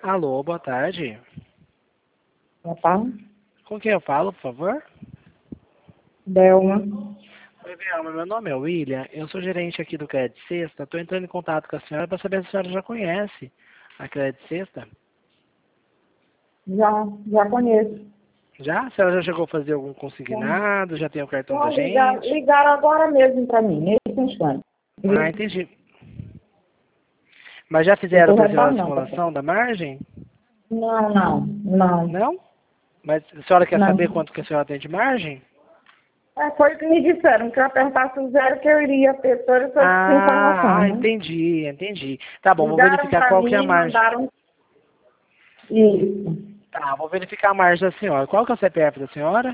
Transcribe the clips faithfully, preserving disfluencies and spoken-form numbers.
Alô, boa tarde. Boa tarde. Com quem eu falo, por favor? Delma. Oi, Belma, meu nome é William, eu sou gerente aqui do Crédito Sexta. Estou entrando em contato com a senhora para saber se a senhora já conhece a Crédito Sexta. Já, já conheço. Já? A senhora já chegou a fazer algum consignado? Já tem o cartão da Então, ligar, gente? ligaram agora mesmo para mim, nesse instante. Ah, entendi. Mas já Eu fizeram estou para a senhora a retornando. Tá? simulação da margem? Não, não, não, Não? Mas a senhora quer saber não. quanto que a senhora tem de margem? É, foi o que me disseram, que eu apertasse o zero que eu iria ter toda essa Ah, informação, ah, né? entendi, entendi. Tá bom, vou Ligaram verificar para qual que é a mim, margem. mandaram isso. Tá, vou verificar a margem da senhora. Qual que é o C P F da senhora?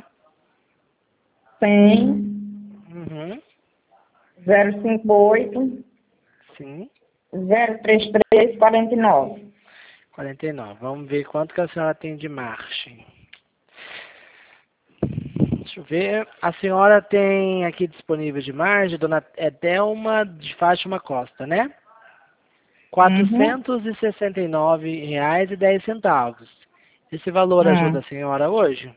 cem, Uhum, zero cinco oito, sim. zero três três, quarenta e nove. quarenta e nove. Vamos ver quanto que a senhora tem de margem. Deixa eu ver. A senhora tem aqui disponível de margem, dona é Delma de Fátima Costa, né? Uhum. quatrocentos e sessenta e nove reais e dez centavos. Esse valor ajuda Hum. a senhora hoje?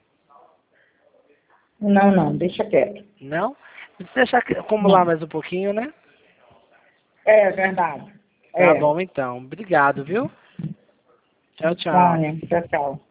Não, não, deixa quieto. Não? Deixa acumular Não. mais um pouquinho, né? É verdade. Tá É. bom então. Obrigado, viu? Tchau, tchau. Tânia, tchau, tchau.